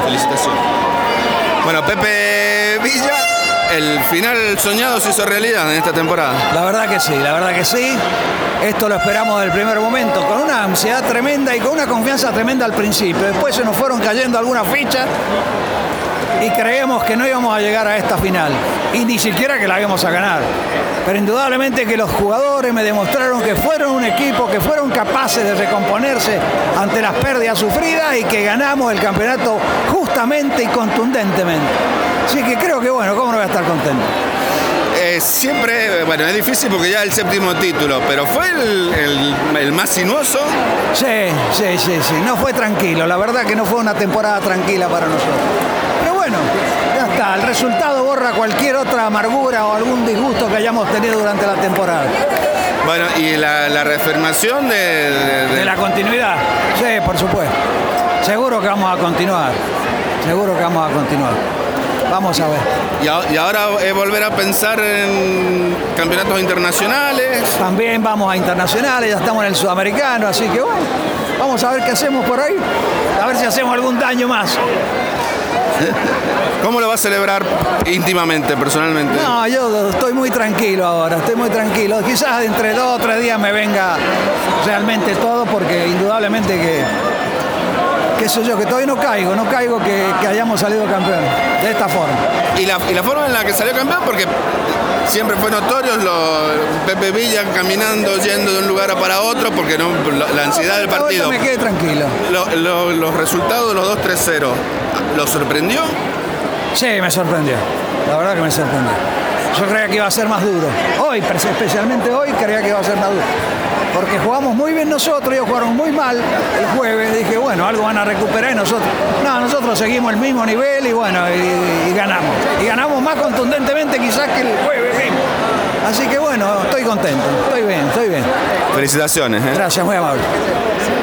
Felicitaciones. Bueno, Pepe Villa, el final soñado se hizo realidad en esta temporada. La verdad que sí. Esto lo esperamos del primer momento, con una ansiedad tremenda y con una confianza tremenda al principio. Después se nos fueron cayendo algunas fichas y creemos que no íbamos a llegar a esta final y ni siquiera que la íbamos a ganar. Pero indudablemente que los jugadores me demostraron que fueron un equipo, que fueron capaces de recomponerse ante las pérdidas sufridas y que ganamos el campeonato justamente y contundentemente. Así que creo que, bueno, ¿cómo no voy a estar contento? Siempre, bueno, es difícil porque ya es el 7º título, pero fue el más sinuoso. Sí. No fue tranquilo. La verdad que no fue una temporada tranquila para nosotros. Pero bueno, ya está. El resultado borra cualquier otra amargura o algún disgusto que hayamos tenido durante la temporada. Bueno, y la reafirmación de la continuidad. Sí, por supuesto. Seguro que vamos a continuar. Vamos a ver. Y ahora es volver a pensar en campeonatos internacionales. También vamos a internacionales, ya estamos en el sudamericano, así que bueno, vamos a ver qué hacemos por ahí, a ver si hacemos algún daño más. ¿Cómo lo va a celebrar íntimamente, personalmente? No, yo estoy muy tranquilo ahora, Quizás entre 2 o 3 días me venga realmente todo, porque indudablemente que todavía no caigo que hayamos salido campeones de esta forma. ¿Y la forma en la que salió campeón? Porque siempre fue notorio Pepe Villa caminando, yendo de un lugar para otro, porque no, la ansiedad del partido. Me quedé tranquilo. Los resultados de los 2-3-0, ¿lo sorprendió? Sí, me sorprendió. La verdad que me sorprendió. Yo creía que iba a ser más duro. Hoy, especialmente hoy, creía que iba a ser más duro. Porque jugamos muy bien nosotros, ellos jugaron muy mal el jueves. Dije, bueno, algo van a recuperar y nosotros seguimos el mismo nivel y bueno, y ganamos. Y ganamos más contundentemente quizás que el jueves mismo. Así que bueno, estoy contento, estoy bien. Felicitaciones. Gracias, muy amable.